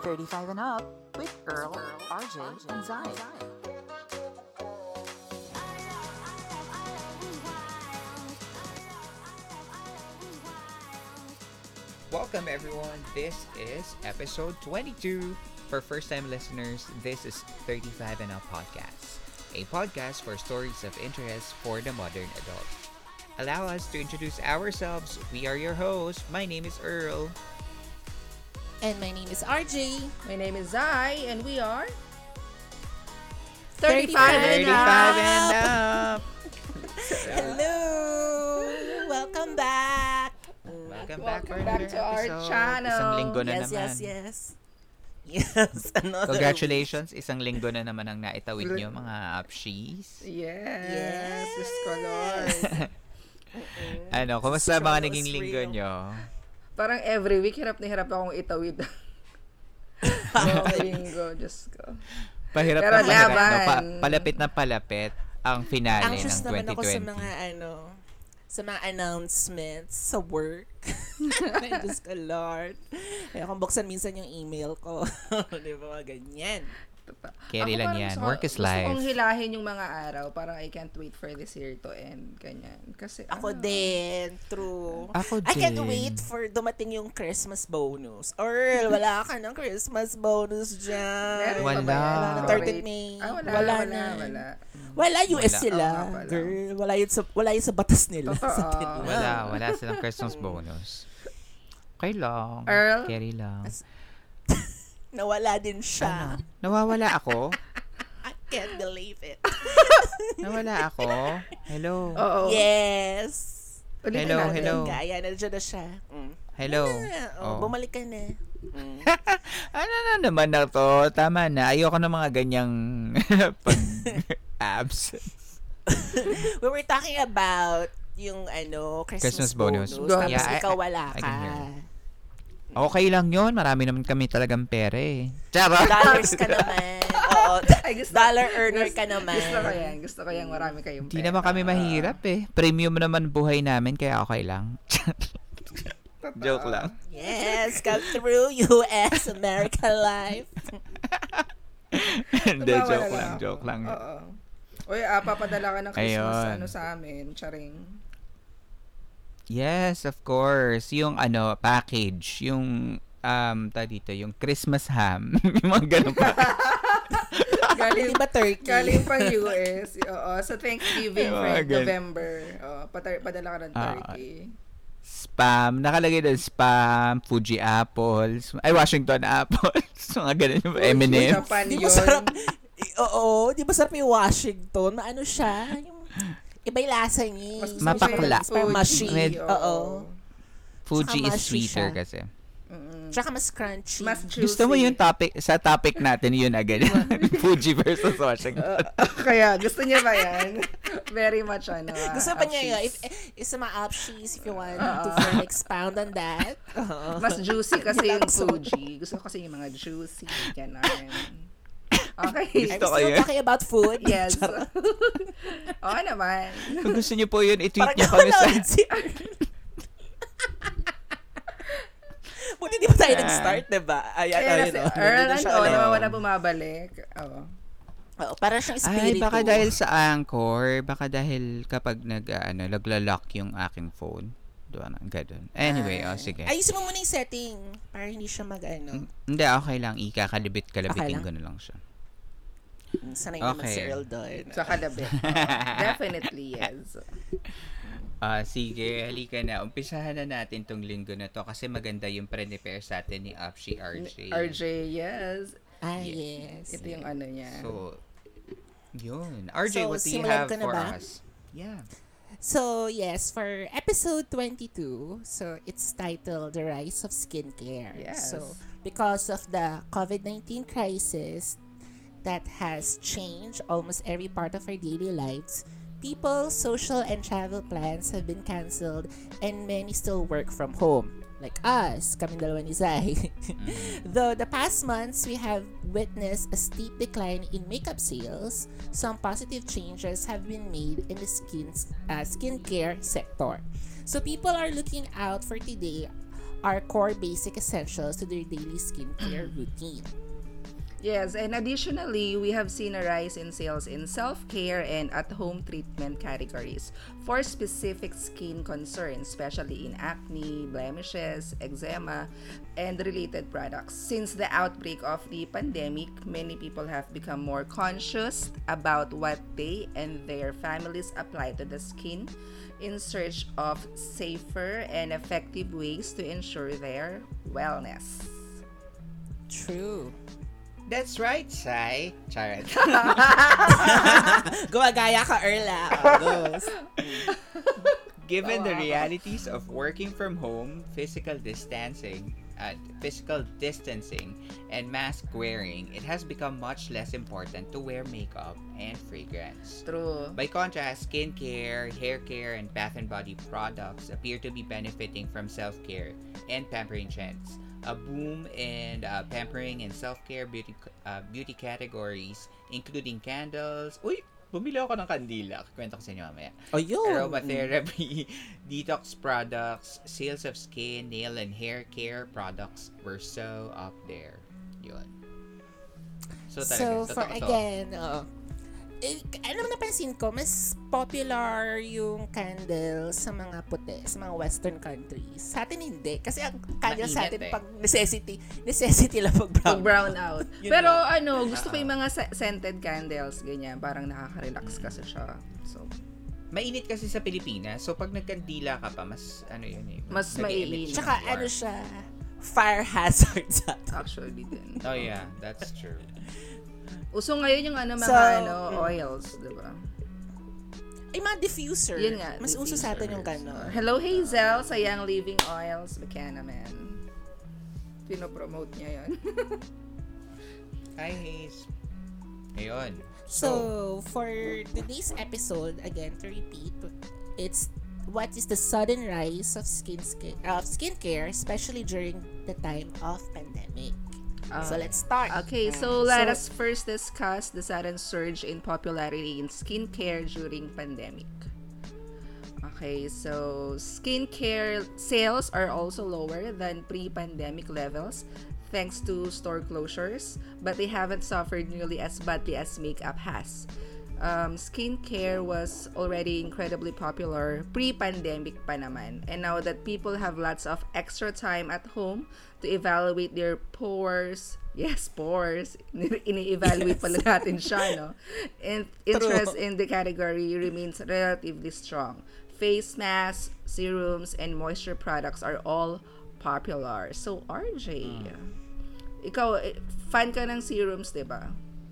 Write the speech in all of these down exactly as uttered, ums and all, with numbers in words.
thirty-five and Up with Earl, R J, and Zai. Welcome everyone, this is episode twenty-two. For first-time listeners, this is thirty-five and Up Podcast, a podcast for stories of interest for the modern adult. Allow us to introduce ourselves. We are your hosts. My name is Earl. And my name is R J. My name is Zai, and we are thirty-five and thirty-five and Up. Hello! Welcome back! Welcome back for Welcome back another to our episode. channel. Isang linggo na Yes, naman. yes, yes. Yes, another Congratulations, isang linggo na naman ang naitawid nyo, mga Upshees. Yes, Yes. Diyos ko, Lord. Ano, kumusta Struggle mga is naging linggo real. nyo? Parang every week, hirap na hirap akong itawid. Bawang linggo, Diyos ko. Pahirap Pero na pahirap, laban. no? Pa- palapit na palapit ang finale Anxious ng naman twenty ako twenty. sa mga ano, sa mga announcements sa work. Ay, Diyos ko, Lord. Kaya kung buksan minsan yung email ko. Di ba, ganyan. Carry Ako lang parang yan. gusto- Work is Gusto life. kong hilahin yung mga araw. Parang I can't wait for this year to end. Ganyan. Kasi, Ako ano, din, true. Ako I can't din. wait for dumating yung Christmas bonus. Or wala ka ng Christmas bonus dyan. Meron pa ba Wala. yan? Wala na, thirteenth May. Ah, wala, Wala wala, na. wala. Wala, U S Wala. sila. Oo nga pala. Girl, wala yun sa, wala yun sa batas nila. Totoo. Sa atin. Wala, wala silang Christmas bonus. Okay lang. Earl? Carry lang. Nawala din siya. Ano? Nawawala ako? I can't believe it. Nawala ako? Hello? Oo. Yes. Ulitin Hello, natin. hello. Kaya, nandiyan na siya. Mm. Hello? Ah, oh, Oh. Bumalik ka na. Mm. Ano na naman na to? Tama na. Ayoko ng mga ganyang pag-abs. We were talking about yung ano, Christmas Christmas, bonus. bonus. Tapos Yeah, I- ikaw wala I ka. can hear. Okay lang yun. Marami naman kami talagang pera eh. Charot! Dollars ka naman. Oo. Ay, gusto- Dollar earner gusto- ka naman. Gusto ko yan. Gusto ko yan. Marami kayong Hindi pera. naman kami mahirap eh. Premium naman buhay namin kaya okay lang. Joke lang. Yes, come through U S America life. Hindi, Tumawa joke na lang, ako. joke lang. Oo. Uy, ah, papadala ka ng Christmas Ayun. ano sa amin. Charing. Yes, of course. Yung ano, package. Yung, um, ta dito, yung Christmas ham. Yung mga ganun pa. Galing, Di ba turkey? galing pang U S. Oo. Sa Thanksgiving, Yung for mga ganun. November. Oo, patar- padala ka ng Ah, turkey. Spam. Nakalagay doon spam, Fuji apples. Ay, Washington apples. Mga ganun yung M and M's. Japan Di yun. ba sarap? I- Oo, di ba sarap yung Washington? Maano siya? Yung, iba yung lasa niya. Mas gusto ko Mapakla. yung Parang Fuji. mushy. Med- Oo. Fuji Saka is mushy sweeter siya. kasi. Mm-mm. Tsaka mas crunchy. Mas juicy. Gusto mo yung topic, sa topic natin yun agad. Fuji versus Washington. Uh, kaya, gusto niya ba yan? Very much, ano. ah, Gusto pa niya yun. If, upsheets. if sa mga upsheets, if you want Oo. to further expound on that. Oo. Mas juicy kasi yung Gusto- Fuji. Gusto ko kasi yung mga juicy. Ganon. Okay. Are we Gusto ko still yun. talking about food? Yes. Oo naman. Kung gusto niyo po yun, i-tweet Parang niyo kami sa... naulit si Buti di ba tayo nag-start, diba? Ayan, Kaya ayun, kasi oh. Earl Nandun and siya O, ulit. nawawala bumabalik. Oo. Oo, parang siyang Ay, espiritu. baka dahil sa Anchor, baka dahil kapag nag, uh, ano, nagla-lock yung aking phone. Doon, ganun. Anyway, oh, sige. Ayusin mo muna yung setting para hindi siya mag, ano. Hindi, okay lang. Ika, kalibit-kalabitin Okay lang? ko na lang siya. Sanay naman Okay. si Earl doon. Sa kalabit. Definitely, yes. Ah, sige, halika na. Umpisahan na natin tong linggo na to kasi maganda yung pre-prepare sa atin ni Upshi R J. R J, yes. Ah, yes. Ito yung ano niya. So, yun. R J, So, what do you simulan have ko na for ba? us? Yeah. So, yes, for episode twenty-two, so it's titled The Rise of Skincare. Yes. So, because of the COVID nineteen crisis that has changed almost every part of our daily lives, people's social and travel plans have been canceled and many still work from home. Like us, kaming dalawa ni Zai. Though the past months, we have witnessed a steep decline in makeup sales, some positive changes have been made in the skin, uh, skincare sector. So people are looking out for today are core basic essentials to their daily skincare routine. Yes, and additionally, we have seen a rise in sales in self-care and at-home treatment categories for specific skin concerns, especially in acne, blemishes, eczema, and related products. Since the outbreak of the pandemic, many people have become more conscious about what they and their families apply to the skin in search of safer and effective ways to ensure their wellness. True. That's right, Sai. Charot. Gumagaya ka, Erla. Goes. Given the realities of working from home, physical distancing, uh, physical distancing, and mask wearing, it has become much less important to wear makeup and fragrance. True. By contrast, skincare, hair care, and bath and body products appear to be benefiting from self-care and pampering trends. A boom in uh, pampering and self-care beauty uh, beauty categories, including candles. Uy, bumili ako ng kandila. Kwento ko sa inyo mamaya. Oh, yun. Aromatherapy, detox products, sales of skin, nail, and hair care products were so up there. Yun. So, talaga, So, for totoo to. again, uh, eh, alam napansin ko, mas popular yung candles sa mga puti, sa mga western countries. Sa atin hindi. Kasi ang candle sa atin Mainit eh. pag necessity, necessity lang pag brown. Pag brown out. Yun Pero lang. ano, gusto ko yung mga se- scented candles, ganyan. Parang nakaka-relax kasi siya. So, Mainit kasi sa Pilipinas. So, pag nagkandila ka pa, mas, ano yun eh. Mas nag-i-emit mainit. siya Tsaka ng warm. ano siya, fire hazard sa atin. actually din. Oh yeah, that's true. Uso ngayon yung ano, mga So, ano, mm. oils, di ba? Ay, mga diffuser. Yun nga. Mas uso sa atin yung diffusers. gano'n. Hello, Hazel, sa Young Living Oils, Bacana Man. Pinopromote niya yun. Hi, Haze. Ayun. So, for today's episode, again, to repeat, it's what is the sudden rise of skin of skincare, especially during the time of pandemic. So, let's start. Okay, so let So- us first discuss the sudden surge in popularity in skincare during pandemic. Okay, so skincare sales are also lower than pre-pandemic levels thanks to store closures, but they haven't suffered nearly as badly as makeup has. Um, skincare was already incredibly popular pre-pandemic pa naman. And now that people have lots of extra time at home to evaluate their pores, yes, pores, ini-evaluate Yes. pala natin siya, no? And interest in the category remains relatively strong. Face masks, serums, and moisture products are all popular. So, R J, ikaw, eh, fan ka ng serums, diba?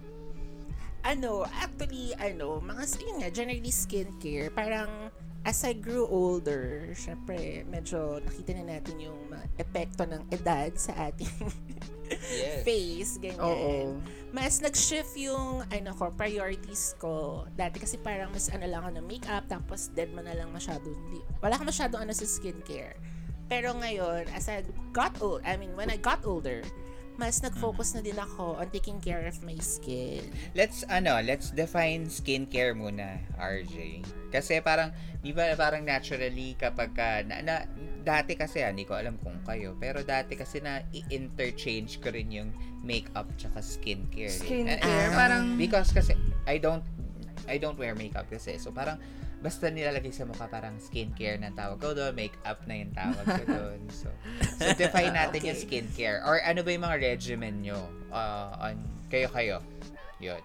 Ano, actually, ano, mga, yun nga, generally skincare, parang, as I grew older, syempre, medyo nakita na natin yung mga epekto ng edad sa ating Yes. face, ganyan. Oo. Mas nag-shift yung, ano ko, priorities ko. Dati kasi parang mas ano lang ako ng makeup, tapos dead mo na lang masyado. Hindi, wala ka masyadong ano sa skincare. Pero ngayon, as I got old, I mean, when I got older, mas nag-focus na din ako on taking care of my skin. Let's, ano, let's define skincare muna, R J. Kasi parang, di ba parang naturally kapag ka, na, na, dati kasi, ah, hindi ko alam kung kayo, pero dati kasi na i-interchange ko rin yung makeup tsaka skincare. eh. Skincare, Eh, parang- Because kasi, I don't, I don't wear makeup kasi. So parang, basta nilalagay sa mukha parang skincare na tawag ko doon, makeup na yung tawag ko doon. So, so define natin Okay. yung skincare. Or ano ba yung mga regimen nyo? Uh, on, kayo-kayo. Yun.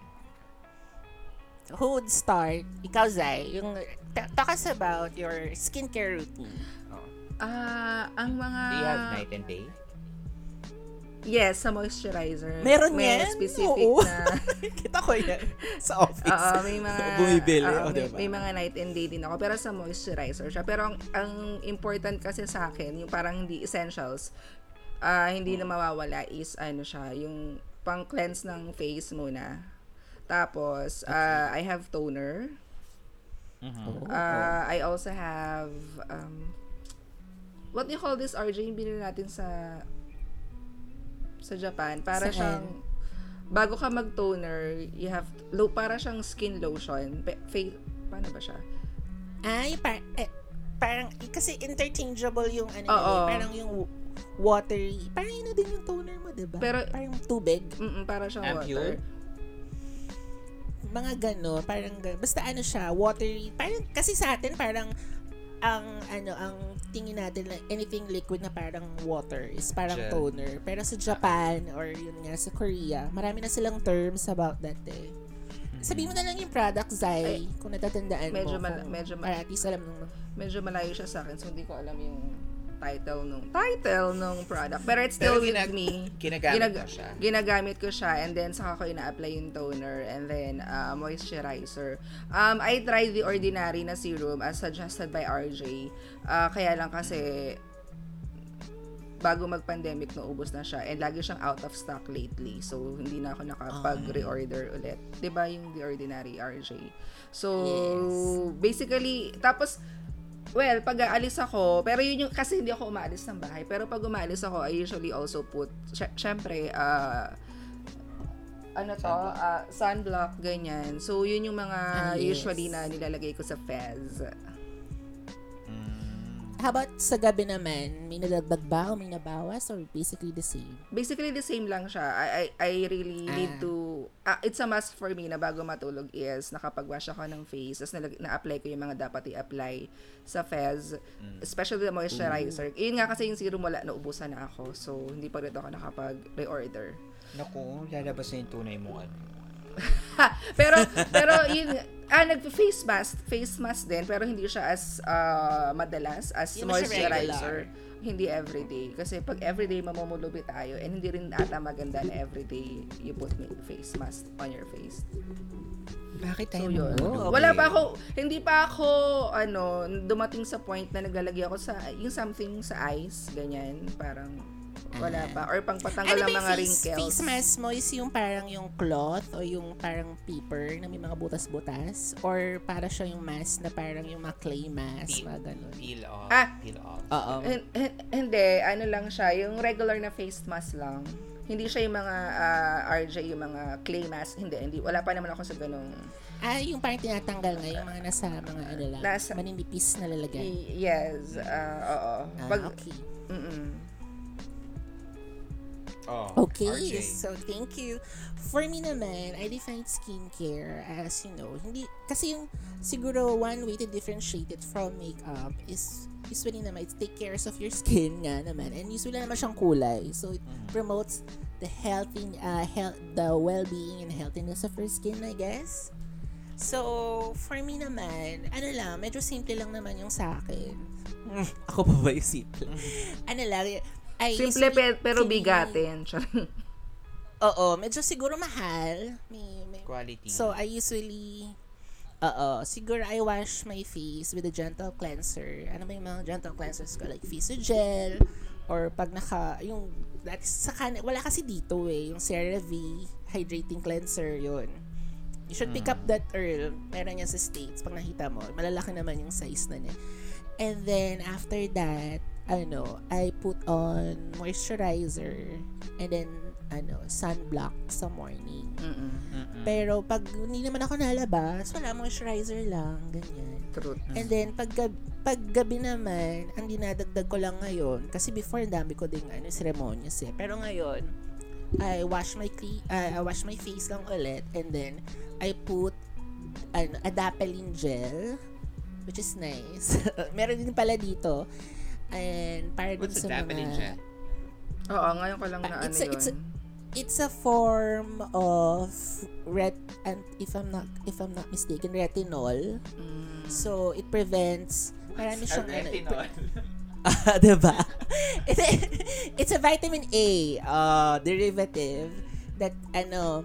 Who would start? Ikaw, Zai. Yung, ta- talk us about your skincare routine. Ah, ang mga... Do you have night and day? Yes, sa moisturizer. Meron may yan? specific Oo. na... Kita ko yan sa office. Oo, may mga... Bumibili, oo, o, may, diba? may mga night and day din ako. Pero sa moisturizer siya. Pero ang, ang important kasi sa akin, yung parang hindi essentials, ah hindi na mawawala is ano siya, yung pang-cleanse ng face muna. Tapos, ah I have toner. Mm-hmm. Uh, I also have, um, what do you call this, R J? Yung binili natin sa sa Japan. Para Saan? siyang, bago ka mag-toner, you have, lo, para siyang skin lotion. Pe, face, paano ba siya? Ay, par- eh, parang, kasi interchangeable yung ano, Oo. eh, parang yung watery. Parang yun na din yung toner mo, diba? Pero- parang tubig. Mm-mm, para siyang Ampule? water. Mga gano'n, parang, ga- basta ano siya, watery. Parang, kasi sa atin, parang, ang, ano, ang tingin natin, like, anything liquid na parang water is parang Gel. toner. Pero sa Japan, or yun nga, sa Korea, marami na silang terms about that eh. Sabihin mo na lang yung product, Zai, Ay, kung natatandaan medyo mo. mal- kung, medyo mal- para at least alam mo. Medyo malayo siya sa akin, so hindi ko alam yung title nung title nung product. Pero it's still Pero with ginag- me. Ginagamit Ginag- mo siya. Ginagamit ko siya, and then saka ko ina-apply yung toner and then uh, moisturizer. Um, I tried the Ordinary na serum as suggested by R J. Uh, kaya lang kasi bago mag-pandemic, naubos na siya. And lagi siyang out of stock lately. So, hindi na ako nakapag-reorder ulit. Diba yung The Ordinary, R J? So, Yes. basically, tapos, well, pag aalis ako, pero yun yung, kasi hindi ako umaalis ng bahay. Pero pag umaalis ako, I usually also put, sy- syempre, uh, ano to, uh, sunblock, ganyan. So, yun yung mga Ah, yes. usually na nilalagay ko sa Fez. How about sa gabi naman? May nadagdag ba o may nabawas or basically the same? Basically, the same lang siya. I, I, I really Ah. need to, uh, it's a must for me na bago matulog is nakapag-wash ako ng face, tapos nalag- na-apply ko yung mga dapat i-apply sa Fez, especially the moisturizer. Yun nga kasi yung serum wala, naubusan na ako. So, hindi pa rin ako nakapag-reorder. Naku, lalabas na yung tunay mo ano. pero, pero yun, ah, nag-face mask, face mask din, pero hindi siya as uh, madalas, as Hindi mo siya moisturizer. Hindi everyday. Kasi pag everyday mamumulubi tayo, and hindi rin ata maganda na everyday you put face mask on your face. Bakit So, tayo yun. mamulog? Wala pa ako, hindi pa ako, ano, dumating sa point na naglalagay ako sa, yung something sa eyes, ganyan, parang, wala pa. Or pang patanggal Ano ng ba mga yung face, wrinkles. face mask mo is yung parang yung cloth o yung parang paper na may mga butas-butas? Or para siya yung mask na parang yung mga clay mask, Peel. mga ganun? Peel off. Ah. Peel off. Oo. Hin- hin- hindi, ano lang siya, yung regular na face mask lang. Hindi siya yung mga ah, R J, yung mga clay mask. Hindi, hindi. Wala pa naman ako sa ganung. Ah, yung parang tinatanggal nga, yung mga nasa mga ano lang, Nasa- maninipis na lalagyan. Y- yes, ah, oo. Ah, Pag, okay. mm Oh, Okay, R J. so thank you. For me naman, I define skincare as, you know, hindi, kasi yung, siguro one way to differentiate it from makeup is, usually naman, it's take care of your skin nga naman, and usually naman siyang kulay, so it promotes the healthy, uh, health, the well-being and healthiness of your skin, I guess. So, for me naman, ano lang, medyo simple lang naman yung sa akin. Ako pa ba yung simple? ano lang, I Simple usually pe- pero clean- bigatin. Charot. Oo, medyo siguro mahal. May, may, Quality. so, I usually, oo, siguro I wash my face with a gentle cleanser. Ano ba yung mga gentle cleansers ko? Like Physiogel, or pag naka, yung, that's sa kan, wala kasi dito eh, yung CeraVe Hydrating Cleanser, yun. You should pick up that, Earl. Meron yan sa States. Pag nakita mo, malalaki naman yung size na niya. And then, after that, ano, I put on moisturizer and then, ano, sunblock sa morning. Mm-mm. Mm-mm. Pero pag hindi naman ako nalabas, wala, moisturizer lang, ganyan. Truth. And then, pag, gab- pag gabi naman, ang dinadagdag ko lang ngayon, kasi before, ang dami ko ding, ano, ceremonious eh. Pero ngayon, I wash my cle- uh, I wash my face lang ulit, and then, I put, ano, adapalene gel, which is nice. Meron din pala dito. And para din What's sa a Dapalene mga... gel? Oo, ngayon ko lang na Ah, ano it's a- yun. it's a- It's a form of ret and if I'm not if I'm not mistaken, retinol. Mm. So it prevents marami siyang ano, it Retinol. Ah, diba? It- it's a vitamin A uh, derivative that ano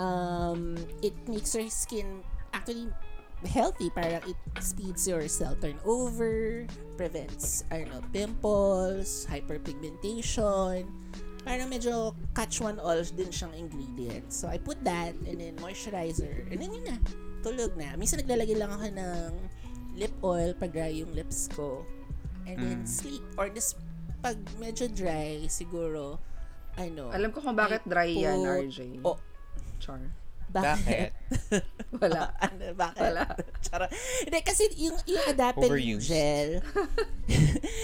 um it makes your skin actually healthy, parang it speeds your cell turnover, prevents ano pimples, hyperpigmentation. Parang medyo catch one all din siyang ingredient. So I put that and then moisturizer and then yun na, tulog na. Minsan naglalagay lang ako ng lip oil pag dry yung lips ko. And then Mm. sleep. Or this, pag medyo dry, siguro, ano. Alam ko kung bakit dry yan, put- R J. Oh, Char. Bakit? Wala. ano, bakit? Wala. Charot. Hindi, kasi yung, yung adapalene Overused. gel,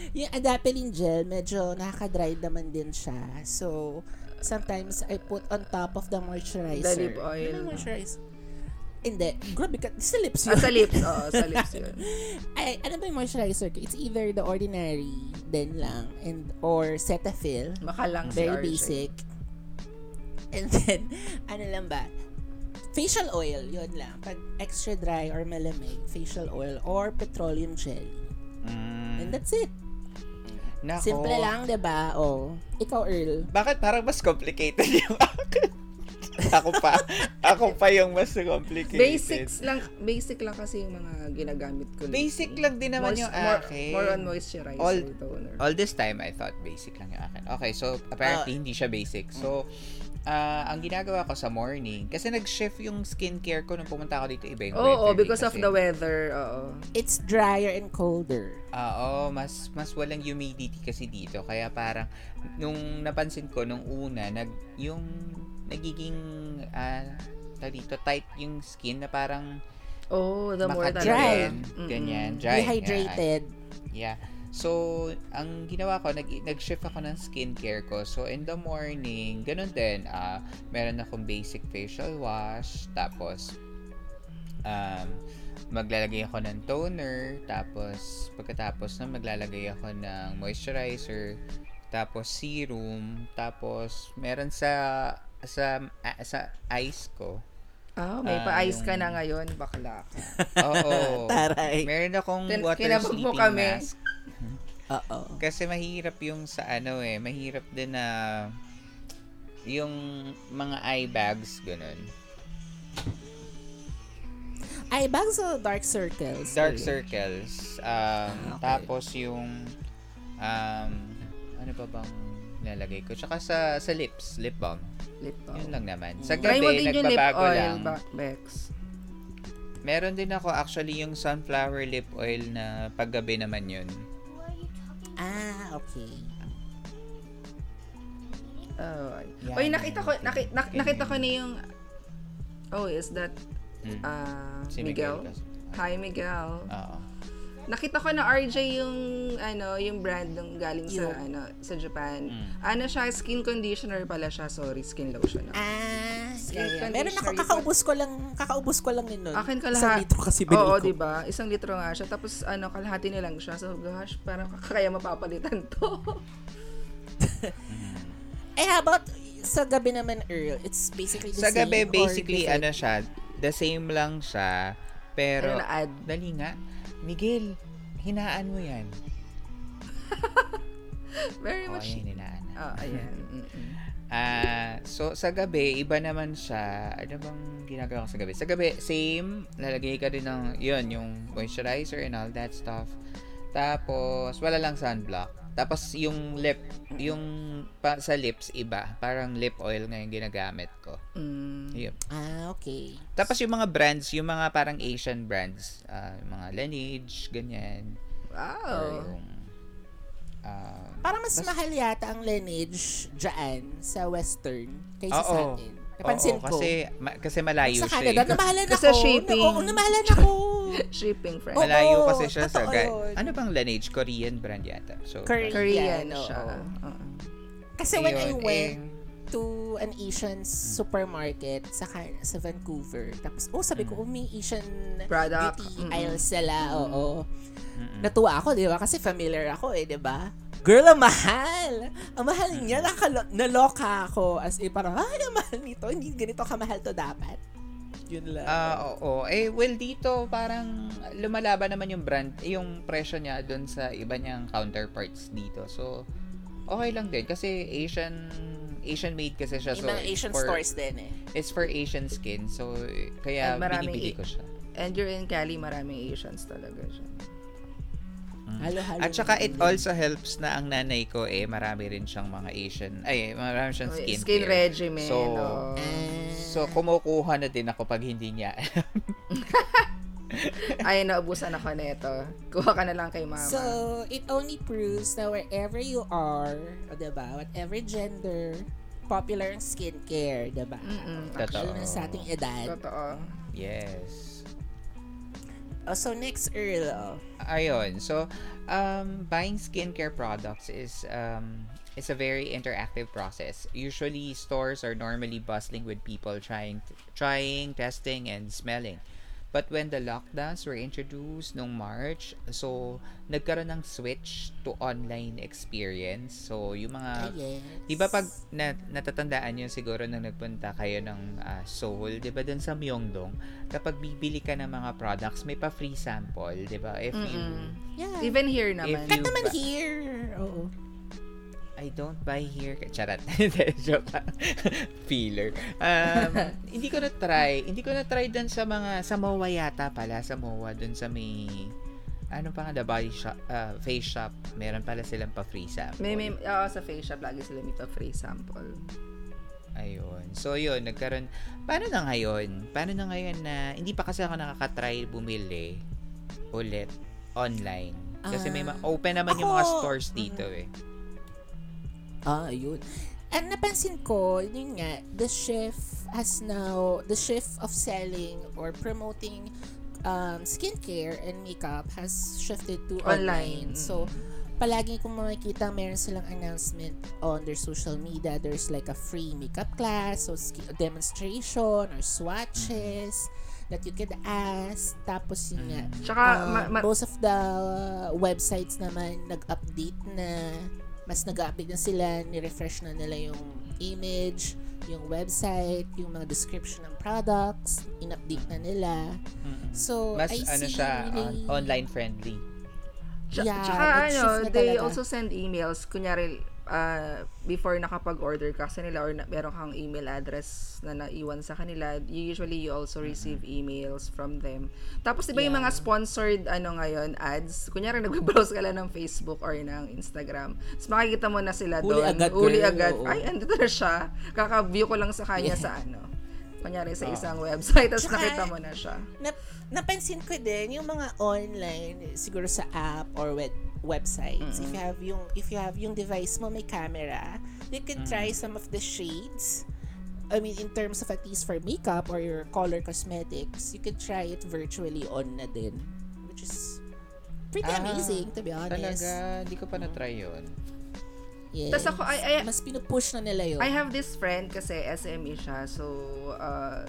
Yung adapalene gel, medyo nakaka-dry naman din siya. So, sometimes I put on top of the moisturizer. The lip oil. Ano moisturizer? Hindi. Grabe ka. Sa lips yun. Ah, sa lips. Oo, sa lips yun. Ay, ano ba yung moisturizer ko? It's either the ordinary, then lang, and or Cetaphil. Makalang si Very R J. basic. And then, ano lang ba? Facial oil, yun lang. Pag extra dry or malamig, facial oil or petroleum jelly. Mm. And that's it. Nako. Simple lang, diba? Oh. Ikaw, Earl. Bakit parang mas complicated yung akin? ako pa. Ako pa yung mas complicated. Basics lang, basic lang kasi yung mga ginagamit ko. Basic lang din naman Moist- yung more, akin. More on moisturizer, All- toner. All this time, I thought basic lang yung akin. Okay, so apparently Ah. hindi siya basic. So, ah, ang ginagawa ko sa morning, kasi nag-shift yung skincare ko nung pumunta ako dito, iba yung Oo, oh, weather. because of kasi, the weather. Oo. It's drier and colder. Oo, mas mas walang humidity kasi dito. Kaya parang nung napansin ko nung una, nag yung nagiging ah tawag dito, tight yung skin na parang Oh, the more Dry. makadry, Mm-mm. ganyan, dry. Dehydrated. Yeah. So, ang ginawa ko, nag, nag-shift ako ng skincare ko. So, in the morning, ganun din. ah meron akong basic facial wash. Tapos, um, maglalagay ako ng toner. Tapos, pagkatapos na maglalagay ako ng moisturizer. Tapos, serum. Tapos, meron sa sa ah, sa eyes ko. Ah, may Ah, pa-ice ka yung- na ngayon, bakla ka. Oo. Taray. Meron akong Tin- water kinabog mo sleeping kami. mask. Oo. Kasi mahirap yung sa ano eh, mahirap din na yung mga eye bags, ganun. Eye bags o dark circles? Dark Earl? circles. Um, okay. Tapos yung um, ano pa bang nilalagay ko? Tsaka sa, sa lips, lip balm. Lip balm. Yun lang naman. Sa Try mo gabi, din yung lip nagbabago oil, lang. ba- Bex. Meron din ako actually yung sunflower lip oil na paggabi naman yun. Ah, okay. Oh, Yan. Oy, nakita ko, naki, nak- Ganyan. nakita ko na yung, oh, is that, Mm. uh, Si Miguel? kasi. Hi, Miguel. Oo. Nakita ko na R J yung ano, yung brand ng galing sa Yung- ano, sa Japan. Mm. Ano siya, skin conditioner pala siya, sorry, skin lotion. No? Ah, Skin yeah, yeah. Meron ako, conditioner, kakaubos ko lang, kakaubos ko lang yun nun. Akin Isang kalahat. litro kasi binili Oo, ko. di ba? Isang litro nga siya. Tapos ano, kalahati na lang siya. So gosh, parang kaya mapapalitan to. Eh, how about sa gabi naman, Earl? It's basically the Sa same gabi, or basically, different? ano siya, the same lang siya, pero, Ano na-add? dali nga, Miguel, hinaan mo yan. Very O, much. ayan, hinaan. Ah, ayan. Mm-mm. Ah, so, sa gabi, iba naman siya. Ano bang ginagawa ko sa gabi? Sa gabi, same, lalagay ka din ng, yun, yung moisturizer and all that stuff. Tapos, wala lang sunblock. Tapos, yung lip, yung pa, sa lips, iba. Parang lip oil nga yung ginagamit ko. Mm. Yun. Ah, okay. Tapos yung mga brands, yung mga parang Asian brands, ah, yung mga Laneige, ganyan. Or Wow. yung, ah, Parang mas Bas- mahal yata ang Laneige dyan sa Western kaysa Oo. sa atin. Napansin oo, ko. Kasi, ma- kasi malayo sa siya. Canada, eh. namahalan Kasi ako. shipping. Oo, namahalan ako. Shipping friend. Oo, Malayo kasi siya sa... totoo Ga- yun. ano bang Laneige? Korean brand yata. So, Korean. Korean oo. siya. Oo. Kasi when I Ayun, went eh, to an Asian supermarket sa Can- sa Vancouver, tapos, oh, sabi ko, oh, may Asian Product. beauty Mm-mm. aisle sila. Oo. mm-mm. Natuwa ako, di ba? Kasi familiar ako eh, di ba? Girl, ang mahal! Ang mahal niya, nakalo- naloka ako. As in, parang, ay, ang mahal nito. Hindi ganito kamahal to dapat. Yun lang. Ah, oo. Eh, well, dito parang lumalaban naman yung brand, yung presyo niya doon sa iba niyang counterparts dito. So, okay lang din. Kasi Asian, Asian made kasi siya. Yung So, mga it's Asian for, stores din eh. It's for Asian skin. So, kaya And maraming binibili i- ko siya. And you're in Cali, maraming Asians talaga siya. Halo-halo. At saka naman it din. also helps na ang nanay ko eh marami rin siyang mga Asian ay marami siyang Oh, skin skin care. regimen. So, oo. Ah. So kumukuha na din ako pag hindi niya. Ay, naubusan ako nito. Kuha ka na lang kay mama. So, it only proves na wherever you are, o diba, whatever gender, popular ang skincare, diba? Mm-mm. Totoo. Lalo na sa ating edad. Totoo. Yes. Oh, so next, Earl. Oh. Ayun. So, um, buying skincare products is um, is a very interactive process. Usually, stores are normally bustling with people trying, trying, testing, and smelling. But when the lockdowns were introduced nung March, so nagkaroon ng switch to online experience. So, yung Ah, mga yes. di ba pag na, natatandaan nyo siguro nung nagpunta kayo ng ah, Seoul, di ba dun sa Myeongdong, kapag bibili ka ng mga products, may pa-free sample, di ba? If you, Mm-mm. Yeah. Even here naman. If Kat you naman ba- here. Oo. I don't buy here. Charat. Joke lang. Filler. Um, hindi ko na try. Hindi ko na try dun sa mga, sa M O A yata pala, sa M O A, dun sa may, ano pa nga, the body shop, uh, face shop, meron pala silang pa-free sample. May, may, oo, sa face shop, lagi sila may pa-free sample. Ayun. So, yun, nagkaroon, paano na ngayon? Paano na ngayon na, hindi pa kasi ako nakakatry bumili ulit online. Kasi may ma- open naman yung mga Ako- stores dito eh. Ah, yun. And napansin ko, yun nga, the shift has now, the shift of selling or promoting um, skincare and makeup has shifted to online. Online. So, palagi kung makikita meron silang announcement on their social media, there's like a free makeup class, so ski- demonstration or swatches that you could ask. Tapos yun nga, Tsaka, um, ma- ma- most of the websites naman nag-update na, mas nag-update na sila, ni-refresh na nila yung image, yung website, yung mga description ng products, in-update na nila. So, Mas I ano see siya, really, on- online friendly. Tsa- Yeah, Tsaka nag-shift ano, na they talaga. also send emails. Kunyari, uh, before nakapag-order ka sa nila or na, meron kang email address na naiwan sa kanila, usually you also receive emails from them. Tapos diba yung Yeah. mga sponsored ano ngayon, ads, kunyari nag-browse ka lang ng Facebook or ng Instagram, tapos makikita mo na sila Huli doon. agad, Huli girl, agad. oo. Ay, andito na siya. Kaka-view ko lang sa kanya sa ano. Kunyari sa Oo. isang website, tapos Tsaka- nakita mo na siya. Nap- napansin ko din yung mga online siguro sa app or web websites, if you have yung if you have yung device mo may camera, you can try some of the shades. I mean, in terms of at least for makeup or your color cosmetics, you could try it virtually on na din, which is pretty Ah, amazing, to be honest. Talaga, hindi ko pa na-try yun. Yes. Tas ako, I- I- mas pinupush na nila yun. I have this friend kasi S M E siya, so uh,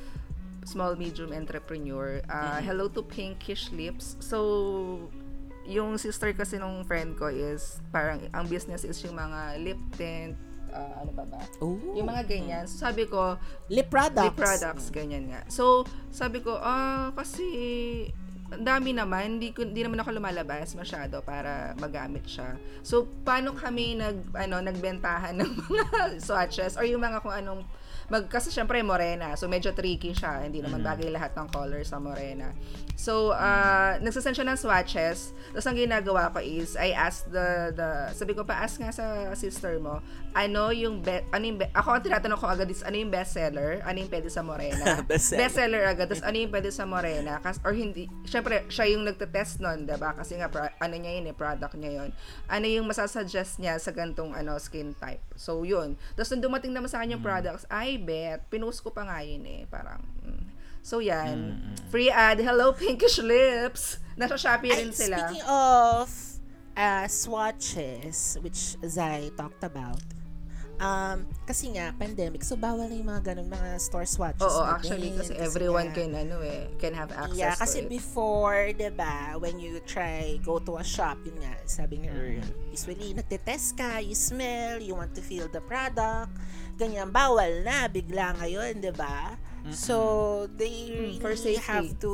small medium entrepreneur. Uh, Hello to Pinkish Lips. So yung sister kasi nung friend ko is parang ang business is yung mga lip tint, uh, ano ba ba? Ooh. Yung mga ganyan. So sabi ko, lip products. lip products, ganyan nga. So sabi ko, ah, kasi ang dami naman, hindi, ko, hindi naman ako lumalabas masyado para magamit siya. So, paano kami nag, ano, nagbentahan ng mga swatches or yung mga kung anong, mag, kasi syempre morena, so medyo tricky siya, hindi naman bagay lahat ng color sa morena. So, uh, nagsasend siya ng swatches, tapos ang ginagawa ko is, I asked the, the sabi ko, pa-ask nga sa sister mo, ano yung, be, ano yung, be, ako ang tinatanong ko agad is, ano yung bestseller, ano yung pwede sa morena, Bestseller. bestseller agad, tapos ano yung pwede sa morena, kas, or hindi, syempre, siya yung nagte-test nun, diba? Kasi nga, pro, ano niya yun eh, product niya yun. Ano yung masasuggest niya sa gantong, ano, skin type. So, yun. Tapos, nung dumating naman sa kanyang products, I bet, pinost ko pa nga yun eh, parang, mm. So, yan. Free ad. Hello, Pinkish Lips. Nasa Shopee Ay, rin sila. speaking of uh, swatches, which Zai talked about, um, kasi nga, pandemic, so bawal na yung mga ganun, mga store swatches. Oo, na actually, din, kasi everyone nga- can, ano eh, can have access Yeah, to kasi it. before, diba, when you try, go to a shop, yun nga, sabi ni Earl, usually, nagtitest ka, you smell, you want to feel the product, ganyan, bawal na, bigla ngayon, diba? So, they Mm, for really safety. have to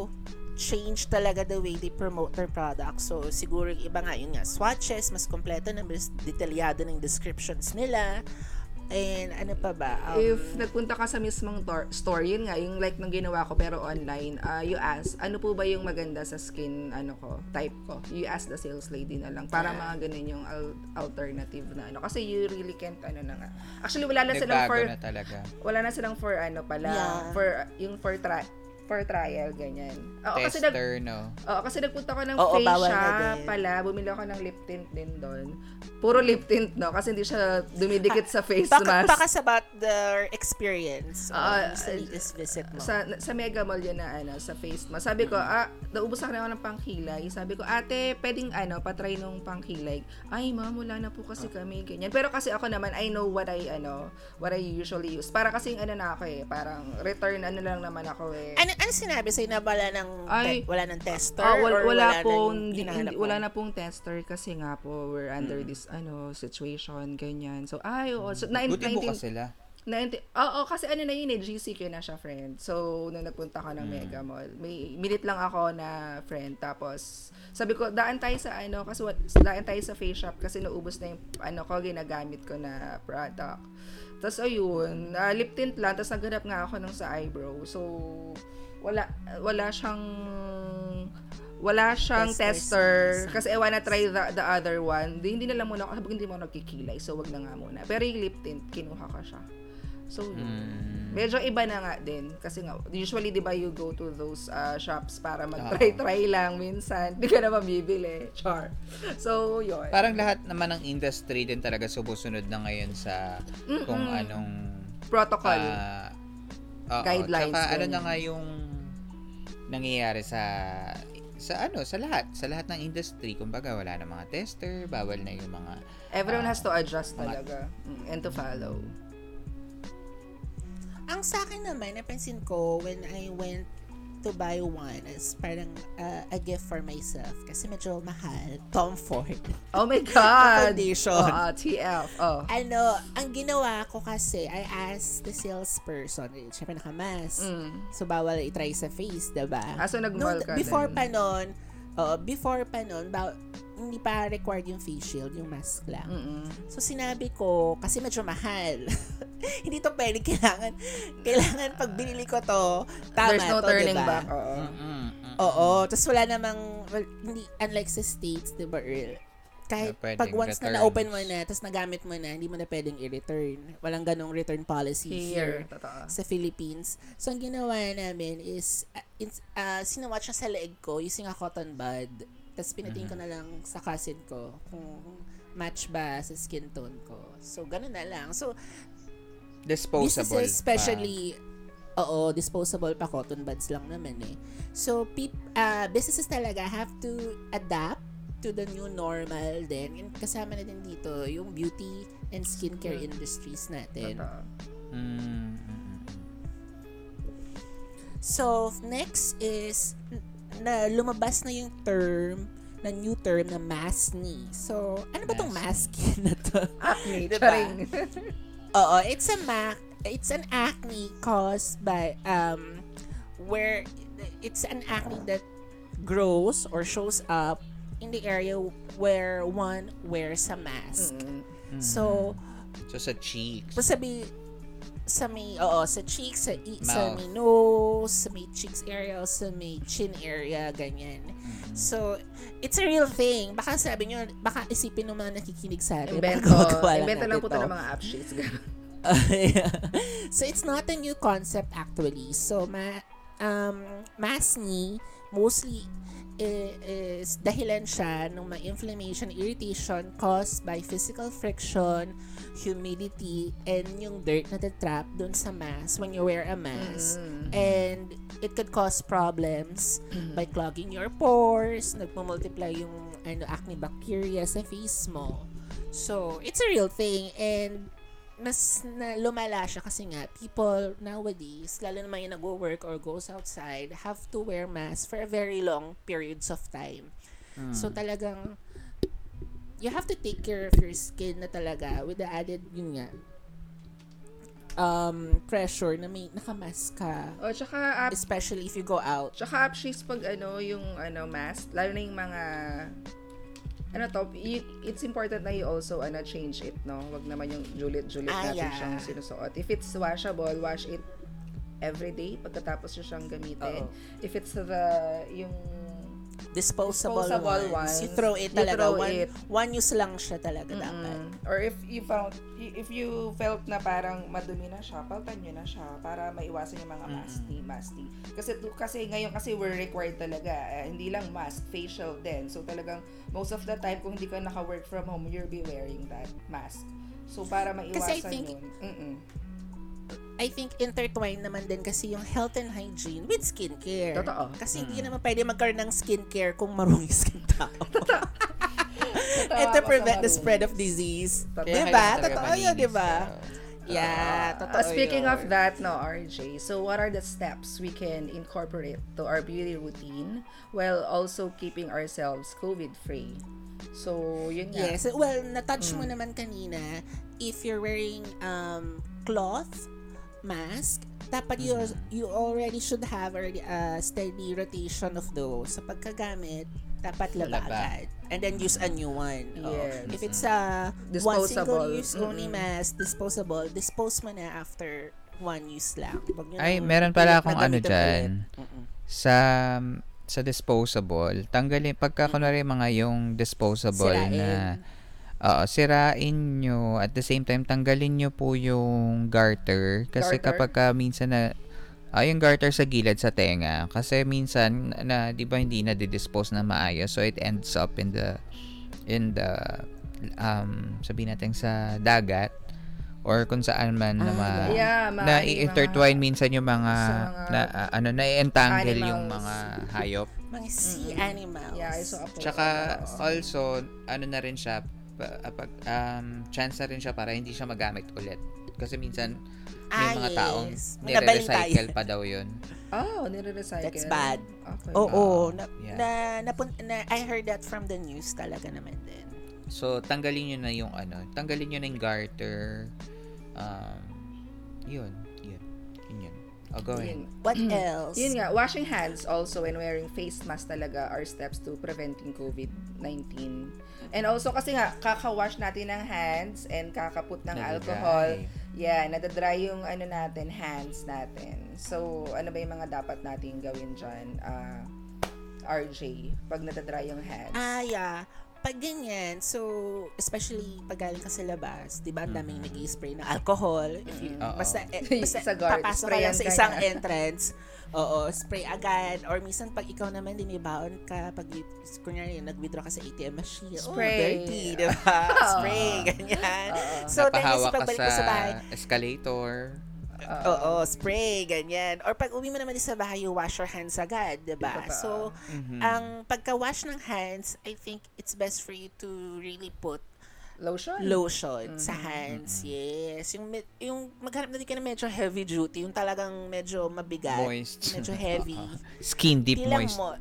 change talaga the way they promote their product. So, siguro yung iba nga, yun nga, swatches, mas kompleto na, mas detalyado ng descriptions nila. And ano pa ba? Um, If nagpunta ka sa mismong tor- store, yun nga, yung like nang ginawa ko pero online, uh, you ask, ano po ba yung maganda sa skin, ano ko, type ko? You ask the sales lady na lang para mga ganun yung al- alternative na ano. Kasi you really can't, ano na nga. Actually, wala na silang Nagbago for, na talaga. wala na silang for ano pala, Yeah. for, yung for try, for trial, ganyan. Oo, kasi nag, Tester, no? oo, kasi nagpunta ko ng Oo, face bawal na shop din. pala. Bumili ako ng lip tint din doon. Puro lip tint, no? Kasi hindi siya dumidikit sa face Baka, mask. baka about the experience Ah, uh, sa latest visit mo. Sa, sa Mega Mall yun na, ano, sa face mask. Sabi ko, ah, naubos ako na ako ng pangkilay. Sabi ko, ate, pwedeng, ano, patry nung pangkilay. Ay, ma'am, wala na po kasi kami, ganyan. Pero kasi ako naman, I know what I, ano, what I usually use. Para kasi, ano na ako eh, parang return, ano lang naman ako eh. Ano, ano sinabi sa'yo na wala ng, Ay, te- wala ng tester? Ah, wala, or wala wala pong ng di- hinahanap hindi- mo? wala na pong tester kasi nga po we're under this ano situation ganyan. So ay oo, so na Buti bukas sila. nainti oo, kasi ano na yun eh, G C Q na siya, friend. So nung nagpunta ka ng Mega Mall, may minute lang ako na friend, tapos sabi ko daan tayo sa ano kasi what, daan tayo sa face shop kasi naubos na yung ano ko ginagamit ko na product. Tapos ayun, uh, lip tint lang, tapos naghanap nga ako ng sa eyebrow. So wala wala siyang wala siyang Tester, tester, kasi I wanna try the, the other one. Di, hindi na lang muna ako, sabi ko, hindi mo nagkikilay, so wag na nga muna. Pero yung lip tint, kinuha ko siya. So, Mm. medyo iba na nga din. Kasi nga, usually, di ba, you go to those uh, shops para mag-try-try lang minsan. Di ka na mabibili. Char. So, yun. Parang lahat naman ng industry din talaga sumusunod na ngayon sa kung anong Protocol. ah, oo, Guidelines, tsaka ano ganyan. na nga yung nangyayari sa sa ano, sa lahat, sa lahat ng industry. Kumbaga, wala na mga tester, bawal na yung mga Everyone ah, has to adjust mga- talaga. Mm, and to follow. Ang sa akin naman, napansin ko when I went to buy one as parang uh, a gift for myself kasi medyo mahal. Tom Ford. Oh my God! Foundation. Oh, ah, T F. Oh. Ano, ang ginawa ko kasi, I asked the salesperson, eh, syempre nakamas. Mm. So, bawal i-try sa face, diba? Ah, so nag-mall Nung- ka Before din. pa nun, oo, before pa nun, ba- hindi pa required yung face shield, yung mask lang. Mm-mm. So, sinabi ko, kasi medyo mahal. Hindi to pwede, kailangan, kailangan pag binili ko to, tama There's no to, turning diba? back. Oo. Mm, mm. Oo, tapos wala namang, well, hindi, unlike sa States, diba, Earl? Kahit Na pwedeng pag once returns. na na-open mo na, tapos nagamit mo na, hindi mo na pwedeng i-return. Walang ganong return policy Here. here, Totoo. sa Philippines. So, ang ginawa namin is, uh, ins- uh, sinawat siya sa leeg ko using a cotton bud. Tapos pinatingin ko na lang sa cousin ko kung match ba sa skin tone ko. So, ganun na lang. So, Disposable. businesses, especially, oo, disposable pa, cotton buds lang naman eh. So, peop, uh, businesses talaga have to adapt to the new normal din. And kasama na din dito yung beauty and skincare industries natin. Totoo. Pa. Mm, mm, mm. So, next is na lumabas na yung term, na new term na maskne. So, ano ba tong maskne na to? Acne. Diba? Charing. Oo, it's a mac it's an acne caused by um where it's an acne that grows or shows up in the area where one wears a mask. Mm. So, So, sa cheeks. sabi sa may, oo, sa cheeks, sa, i- sa Mouth. may nose, sa may cheeks area, sa may chin area, ganyan. So, it's a real thing. Baka sabi nyo, baka isipin ng mga nakikinig sa atin. baka Invento. gumagawa Invento lang natin po ito to. ng mga app sheets. So, it's not a new concept actually. So, ma um, maskne, mostly, i- is dahilan siya ng mga inflammation, irritation caused by physical friction, humidity, and yung dirt na trap dun sa mask when you wear a mask. And it could cause problems by clogging your pores, nagmumultiply yung ano, acne bacteria sa face mo. So, it's a real thing and mas na lumala siya kasi nga people nowadays, lalo naman yung nag-work or goes outside, have to wear mask for a very long periods of time. So talagang you have to take care of your skin na talaga with the added, yun nga, um, pressure na may nakamask ka. O, tsaka app, Especially if you go out. tsaka app sheets pag ano, yung ano, mask, lalo na yung mga ano to, y- it's important na you also ano, change it, no? Wag naman yung julit-julit Ah, natin yeah. siyang sinusuot. If it's washable, wash it every day pagkatapos nyo siyang gamitin. Oo. If it's the, yung disposable, Disposable ones. ones. You throw it You talaga. throw one, it. one use lang siya talaga Mm-mm. dapat. Or if you found, if you felt na parang madumi na siya, paltan nyo na siya para maiwasan yung mga masty, masty. Kasi, to, kasi ngayon kasi we're required talaga, eh, hindi lang mask, facial din. So talagang most of the time kung hindi ka naka-work from home, you'll be wearing that mask. So para maiwasan Kasi I think- yun. Mm-mm. I think intertwined naman din kasi yung health and hygiene with skincare. Totoo. Kasi hindi naman pwede magkaroon ng skincare kung marumi yung skin tao. And to ako sa prevent the marumi. spread of disease. Totoo. Kaya Diba? kailangan talaga Totoo yun, malinis diba? ka. Yeah, Uh, totoo speaking yun. of that, no, R J, so what are the steps we can incorporate to our beauty routine while also keeping ourselves COVID-free? So, yun nga. Yes. Well, na-touch mo naman kanina, if you're wearing um cloth, mask, dapat you, you already should have a uh, steady rotation of those. Sa pagkagamit, dapat laba Laba. agad. And then use a new one. Oh. Yes. If it's a one Disposable. single use only mask, disposable, dispose mo na after one use lang. Wag nyo Ay, nang meron pala pilit akong na ano gamitin dyan. ulit. Mm-mm. Sa sa disposable, tanggalin, pagka kunwari mga yung disposable Sirain. na Oo, sirain nyo. At the same time, tanggalin nyo po yung garter. Kasi Garter? kapag ka minsan na, ah, yung garter sa gilid sa tenga. Kasi minsan, na, di ba hindi na dispose na maayos. So, it ends up in the, in the, um, sabihin natin sa dagat. Or kung saan man na, Ah, ma, yeah, na maaaring i-intertwine minsan yung mga, sa mga na, ah, ano, na-entangle yung animals. mga hayop. Mga sea animals. Yeah, I saw a post Tsaka about that. also ano na rin siya pa- pag um chance na rin siya para hindi siya magamit ulit. Kasi minsan may Ah, mga taong yes. Nabaling nire-recycle tayo. pa daw 'yun. Oh, nire-recycle. That's bad. Okay. Oo, Ah, na, yeah. na, napun- na, I heard that from the news talaga naman din. So tanggalin niyo na yung ano, tanggalin niyo na yung garter. Um 'yun, 'yun. Yun yun. Oh, go ahead. Yun. What else? Yun nga, washing hands also and wearing face mask talaga are steps to preventing COVID nineteen. And also kasi nga, kaka-wash natin ng hands and kakaput ng Nadadry. alcohol. Yeah, nadadry yung ano natin, hands natin. So, ano ba yung mga dapat nating gawin dyan? Ah, R J, pag nadadry yung hands. Ah, yeah. Pag ganyan, so, especially pag galing ka sa labas, di ba, ang daming nag-i-spray ng alcohol. If you, Oo. basta, eh, basta Sa guard, papasok ka sprayan lang sa ka isang na. entrance, oo, spray agad. Or minsan, pag ikaw naman, dinibaon ka, pag, y- kunyari, nag-withdraw ka sa A T M machine, Spray. oh, dirty, di ba? Spray, ganyan. So, then, Napahawak ka pagbalik sa mo sa bahay, escalator. oo, spray, ganyan. Or pag uwi mo naman sa bahay, you wash your hands agad, di ba? Totoo. So, Mhm. ang pagka-wash ng hands, I think it's best for you to really put Lotion? lotion sa hands. Yes. Yung, med- yung maghanap na din ka na medyo heavy duty, yung talagang medyo mabigat. Moist. Medyo heavy. Skin deep Di lang moist. mo.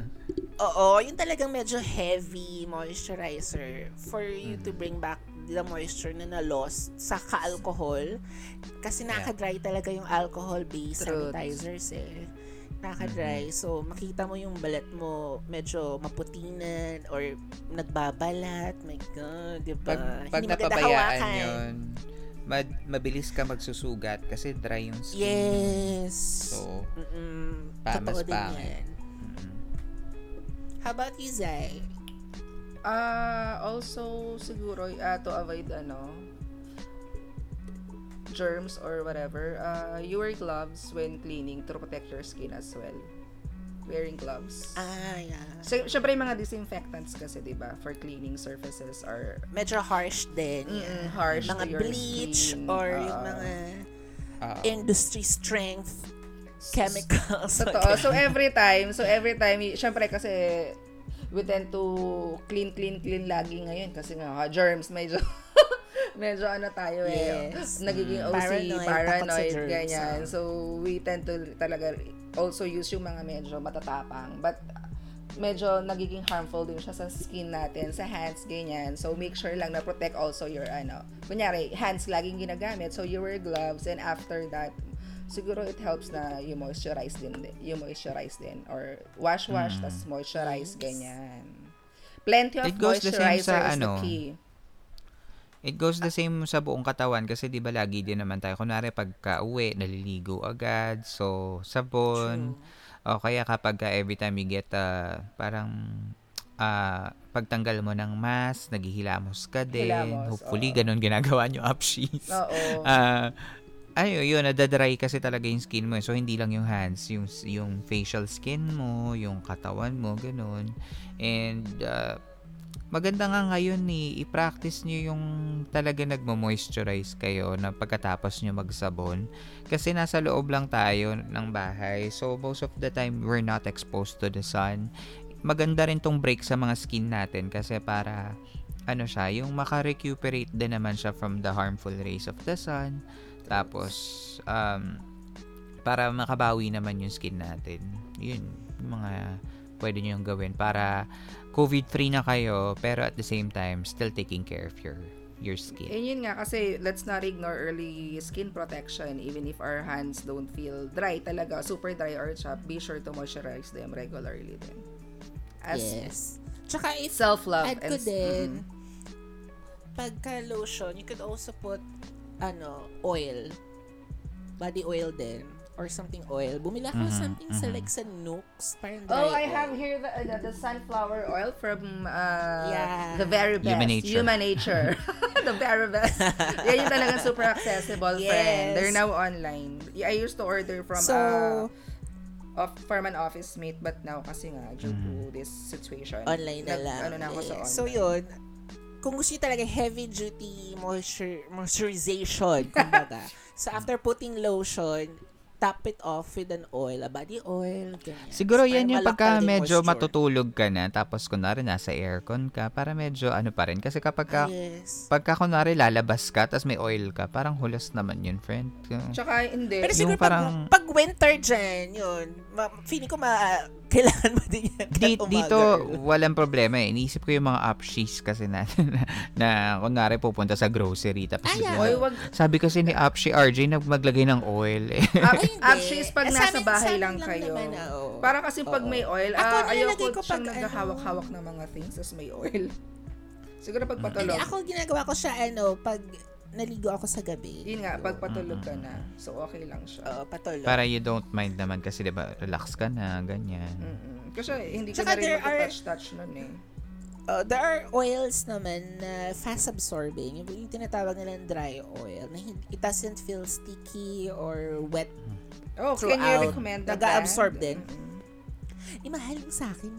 Oo, yung talagang medyo heavy moisturizer for you to bring back the moisture na na-lost sa ka-alcohol. Kasi nakaka-dry talaga yung alcohol-based Truth. sanitizers eh. Nakaka-dry. So, makita mo yung balat mo medyo maputinan or nagbabalat. My God, di ba? Pag, pag Hindi maganda napabayaan hawakan. yun, mad- mabilis ka magsusugat kasi dry yung skin. Yes. So, Mm-mm. pa- Totoo mas din pangit. yan. Mm-mm. How about you, Zay? Ah, also siguro uh, to avoid ano germs or whatever. Uh, you wear gloves when cleaning to protect your skin as well. Wearing gloves. Ah, yeah. So, syempre yung mga disinfectants kasi, di ba, for cleaning surfaces are Medyo harsh din. mm, Yeah. harsh Mga to your bleach skin. or Ah, yung mga Ah, industry strength chemicals. Totoo. So, every time, so every time, y- syempre kasi we tend to clean, clean, clean lagi ngayon kasi nga, ha, germs, medyo, medyo ano tayo eh. Yes. Nagiging O C, Paranoid, paranoid, takot sa germs, ganyan. ah. So, we tend to talaga also use yung mga medyo matatapang. But, medyo nagiging harmful din siya sa skin natin, sa hands, ganyan. So, make sure lang na protect also your, ano, kunyari, hands laging ginagamit. So, you wear gloves and after that, siguro it helps na you moisturize din, you moisturize din. Or wash, wash, Mm. tas moisturize, ganyan. Plenty of It goes the same moisturizer sa is ano, the key. It goes the same sa buong katawan kasi 'di ba lagi din naman tayo kunwari pagka uwi naliligo agad. So sabon, O kaya kapag ka every time you get uh, parang uh, pagtanggal mo ng mask, naghihilamos ka din. Hilamos, Hopefully, oo. ganun ginagawa nyo, Upshees. Oo. Ah, Ay, yun, nadadry kasi talaga yung skin mo. So, hindi lang yung hands, yung, yung facial skin mo, yung katawan mo, ganun. And, uh, maganda nga ngayon ni eh, i-practice nyo yung talaga nagmo-moisturize kayo na pagkatapos nyo magsabon. Kasi nasa loob lang tayo ng bahay. So, most of the time, we're not exposed to the sun. Maganda rin tong break sa mga skin natin kasi para, ano siya, yung makarecuperate din naman siya from the harmful rays of the sun. Tapos, um, para makabawi naman yung skin natin. Yun, yung mga pwede nyo yung gawin para COVID-free na kayo, pero at the same time, still taking care of your your skin. And yun nga, kasi let's not ignore early skin protection. Even if our hands don't feel dry talaga, super dry or chapped, be sure to moisturize them regularly din. As Yes. Tsaka if self-love. add ko and- din, Mhm. pagka lotion, you could also put ano, oil. Body oil din. Or something oil. Bumila ko Mhm, something sa mhm. like sa Nooks. Parang dry Oh, I oil. have here the, uh, the sunflower oil from uh, Yeah. the very best. Human Nature. Human Nature. The very best. Yan yung talagang super accessible, Yes. friend. They're now online. I used to order from So, uh, of, from an office mate, but now kasi nga, due to this situation, online na nag- lang. Ano na ako sa Yes. online. So, yun. Kung gusto nyo talaga heavy duty moisture, moisturization, kumbaga. So, after putting lotion, top it off with an oil, a body oil, ganyan. Siguro So, yan para yung malakal pagka din medyo moisture. matutulog ka na, tapos kunwari nasa aircon ka, para medyo ano pa rin. Kasi kapag ka, Ah, yes. pagka kunwari lalabas ka, tapos may oil ka, parang hulas naman yun, friend. Tsaka, hindi. Pero Yung siguro parang- pag, pag winter dyan, yun, ma, feeling ko ma, kailangan mo din yan. Dito, at dito umaga. walang problema eh. Iniisip ko yung mga upshees kasi na, na, na kunwari pupunta sa grocery, tapos Ay, bigla- Oy, wag, sabi kasi ni Upshie R J, nag maglagay ng oil eh. Up, Ay, hindi. actually, is pag Eh, sa nasa amin- bahay sa amin lang kayo. naman, ah, oo. Para kasi pag Oo. may oil, Ako, ah, ayoko nilalagay ko siyang pag naghahawak-hawak ng mga things, tapos may oil. Siguro pag Hindi, patulog. ako ginagawa ko siya, ano, pag naligo ako sa gabi. Yun nga, pag patulog ka na. So, okay lang siya. Oo, patulog. Para you don't mind naman kasi diba, relax ka na, ganyan. Mm-mm. Kasi hindi ka Tsaka na rin there are- mag-touch-touch nun eh. Uh, there are oils naman na fast absorbing. Yung, yung tinatawag nilang dry oil. Na hindi, it doesn't feel sticky or wet. Oh, can you Throughout. recommend that? Nag-a-absorb brand? din. Mm-mm. Eh, mahal yung sa akin.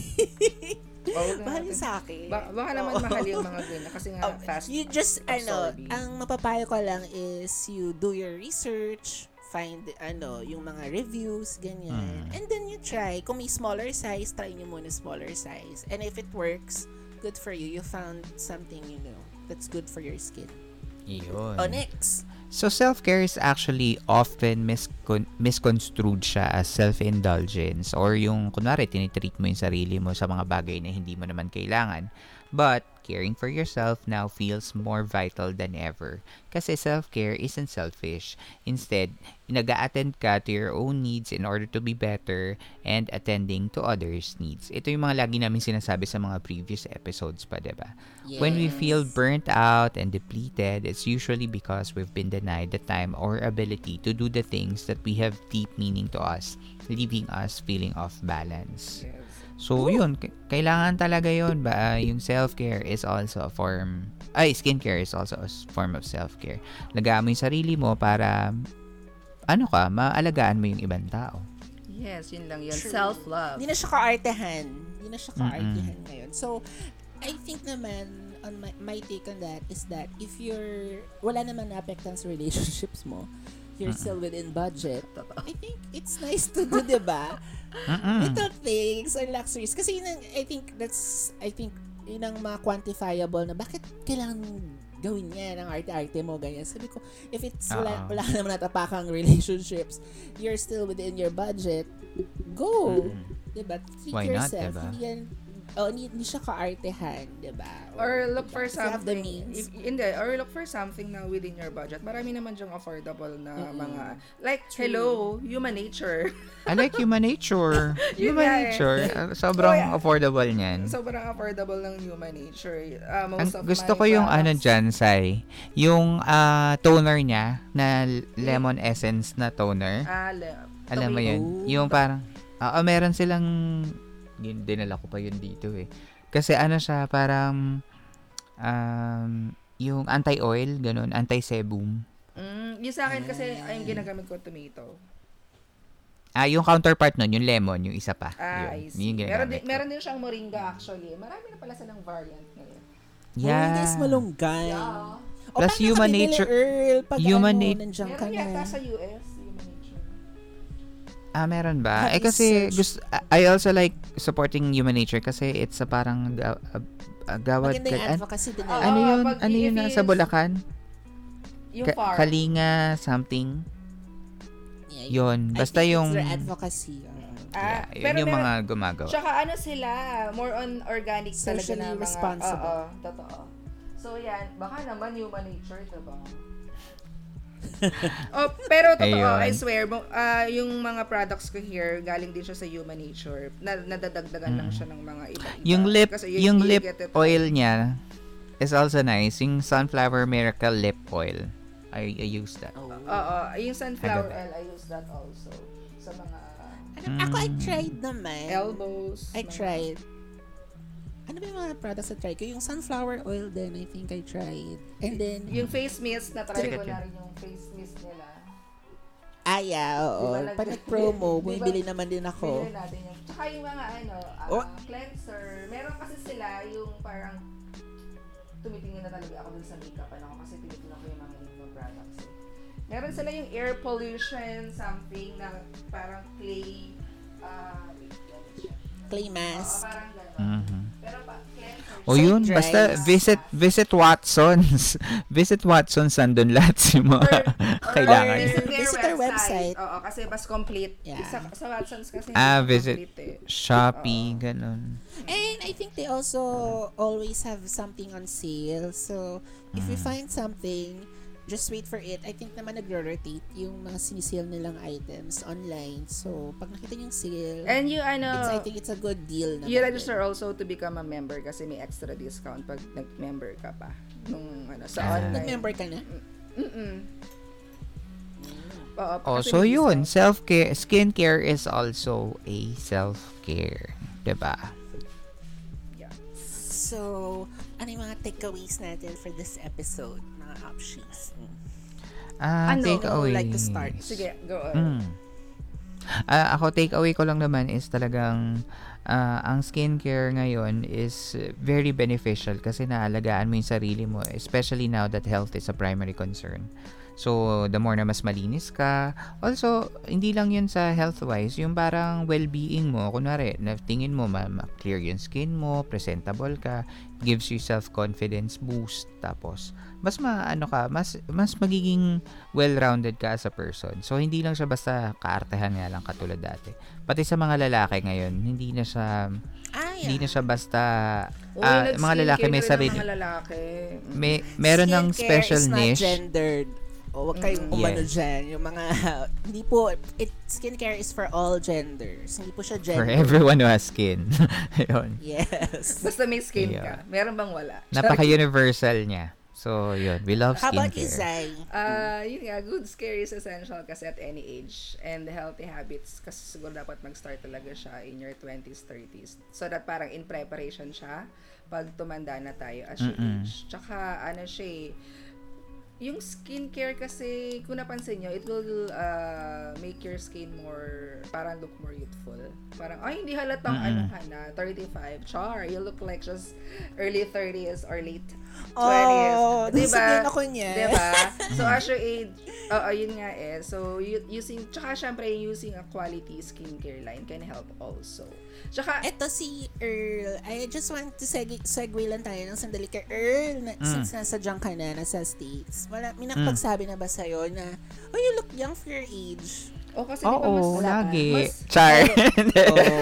Oh, mahal yung sa akin. Ba- baka naman Oo. mahal yung mga ganyan kasi nga Oh, fast you just, ano, absorbing. ang mapapayo ko lang is you do your research, find, ano, yung mga reviews, ganyan. Mm. And then you try. Kung may smaller size, try nyo muna smaller size. And if it works, good for you. You found something, you know, that's good for your skin. Iyon. Oh, next. So, self-care is actually often miscon- misconstrued siya as self-indulgence or yung, kunwari, tinitreat mo yung sarili mo sa mga bagay na hindi mo naman kailangan. But, caring for yourself now feels more vital than ever. Kasi self-care isn't selfish. Instead, nag-a-attend ka to your own needs in order to be better and attending to others' needs. Ito yung mga lagi namin sinasabi sa mga previous episodes pa, diba? When we feel burnt out and depleted, it's usually because we've been denied the time or ability to do the things that we have deep meaning to us, leaving us feeling off balance. Yes. So, yun, k- kailangan talaga yun ba? Yung self-care is also a form, ay, skincare is also a s- form of self-care. Lagaan mo yung sarili mo para, ano ka, maalagaan mo yung ibang tao. Yes, yun lang yun. True. Self-love. Hindi na siya ka-artehan. Hindi na siya Mm-mm. ka-artehan ngayon. So, I think naman, on my, my take on that is that if you're, wala naman na-apektan sa relationships mo, you're Mm-mm. still within budget, Totoo. I think it's nice to do, diba? Mm-mm. Little things or luxuries. Kasi yun ang, I think that's, I think, yun ang mga quantifiable na bakit kailangan gawin yan ang arte-arte mo, ganyan. Sabi ko, if it's, wala, Oo. wala ka naman natapakang relationships, you're still within your budget, go! Mm-mm. Diba? Treat Why not, yourself. diba? Hindi yan, oh, hindi, hindi siya ka-artehan, diba? Or look for if you have the something. means. If, hindi, or look for something na within your budget. Marami naman dyang affordable na Mm-mm. mga, like, True. hello, Human Nature. I like human nature. Yun human nga eh. nature. Uh, sobrang Oh, yeah. affordable niyan. Sobrang affordable ng Human Nature. Uh, Ang most of gusto my ko yung ano products- dyan, Sai. Yung ah, toner niya na lemon essence na toner. Ah, le- Alam mo tomato. yun? Yung parang, Oo, meron silang, yun, dinala ko pa yun dito eh. Kasi ano siya, parang, um, yung anti-oil, ganun, anti-sebum. Mm, yung sa akin kasi, ay, yung ginagamit ko, tomato. Ah, yung counterpart nun, yung lemon, yung isa pa. Ah, yun, I see. yung Meron ginagamit din, ko. meron din siyang moringa actually. Marami na pala silang variant ngayon. Yeah. Moringa is malunggay. Yeah. O, Plus, paano human ka bibili, nature- Earl, pag human ano, nat- nandiyan ka Meron na. yata sa U S, human nature. Ah, meron ba? Have Eh kasi, research. gusto, I also like supporting human nature kasi it's a parang ga, uh, uh, gawad. Maganda yung an- advocacy din Oo, nila. ano yun? pag Ano yun if na is- sa Bulacan? Yung Ka- farm. Kalinga something. Yeah, Yun. I Basta think yung... it's their advocacy. uh, Ah, yeah, yun pero yung meron- mga gumagawa. Tsaka ano sila, more on organic talaga Socially na mga... responsible. Oo, totoo. So yan, baka naman human nature, diba? oh, pero totoo, Ayun. I swear, mo- ah, yung mga products ko here, galing din siya sa human nature. Na, nadadagdagan lang siya ng mga iba-iba. Yung lip, Kasi yung you lip get it oil right. niya is also nice. Yung Sunflower Miracle Lip Oil. I, I use that. Oh. Oo, yung sunflower Agabe. oil, I use that also. Sa mga Ano, Ako, I tried naman. elbows. I mga- tried. Ano ba yung mga products na try ko? Yung sunflower oil din, I think I tried. And then, Yung face mist, na-try ko Sikat na yun. rin yung face mist nila. ah, yeah, oo. Di ba, nag- Pag nag-promo, di ba, bumibili naman din ako. Bilhin natin yung, tsaka yung mga ano, ah, Oh. cleanser. Meron kasi sila yung parang tumitingin na talaga ako dun sa makeup ano kasi tinitingnan ko yung mga Lingno products. Eh. Meron sila yung air pollution something na parang clay uh, wait, let me check. Clay Oo, mask. parang gano'n. Mhm. Pero pa, cleanser. O yun, Sun basta dries. visit visit Watson's. Visit Watson's, andun lahat si mga kailangan. Or visit their Visit their website. website. Oo, kasi mas complete. Yeah. Sa, sa Watson's kasi Ah, mas visit complete eh. Shopee, Oo. ganun. And I think they also always have something on sale. So, if you Mm. find something, just wait for it. I think naman nagro-rotate yung mga sinisale nilang items online. So, pag nakita niyo yung sale, And you, ano, it's, I think it's a good deal. Na you register also to become a member kasi may extra discount pag nag-member ka pa. Nung, ano, sa Ah. online. Nag-member ka na? Mm-mm. Oo, Oh, kasi so may yun, discount. self-care, skincare is also a self-care, 'di ba? Yeah. So, ano yung mga takeaways natin for this episode, mga options? Ah, Ano? take away. Like to start? Sige, go on. Mm. Ah, ako take away ko lang naman is talagang ah, ang skincare ngayon is uh, very beneficial kasi naalagaan mo yung sarili mo, especially now that health is a primary concern. So, the more na mas malinis ka. Also, hindi lang yun sa health-wise, yung parang well-being mo. Kunwari, na tingin mo, ma- ma-clear yung skin mo, presentable ka, gives you self-confidence boost. Tapos, mas maano ka, mas, mas magiging well-rounded ka as a person. So, hindi lang siya basta kaartehan nga lang katulad dati. Pati sa mga lalaki ngayon, hindi na siya, Ah, yeah. hindi na siya basta, Uy, ah, mga lalaki may nag-skincare na rin sarili. ang mga lalaki. Mm. May, meron ng Skincare special is not niche. gendered. O, wag kayong Mm. umano Yes. dyan. Yung mga, hindi po, it, skincare is for all genders. Hindi po siya For gender. everyone who has skin. Yun. Yes. Basta may skin Yeah. ka. Meron bang wala? Napaka-universal niya. So, yun. We love How about skincare. Izay? Ah, yun nga, good scare is essential kasi at any age. And healthy habits, kasi siguro dapat mag-start talaga siya in your twenties, thirties. So that parang in preparation siya pag tumanda na tayo as you Mm-mm. age. Tsaka, ano siya eh, yung skincare kasi, kung napansin nyo, it will uh, make your skin more, parang look more youthful. Parang, ay, hindi halatang Mm-mm. ano ka na, thirty-five. Char, you look like just early thirties or late Oh, twenties. nasasabihin ako niya. Diba? So, as your age, oo, yun nga eh. So, u- using, tsaka syempre, using a quality skincare line can help also. Tsaka, Eto si Earl. I just want to seg- segue lang tayo ng sandali kay Earl. Na, Mm. Since nasa dyan ka na, nasa States. Wala, may nakapagsabi na ba sa'yo na, oh, you look young for your age. oh, kasi di ba mas, Oo, lagi. mas, Char. Oh.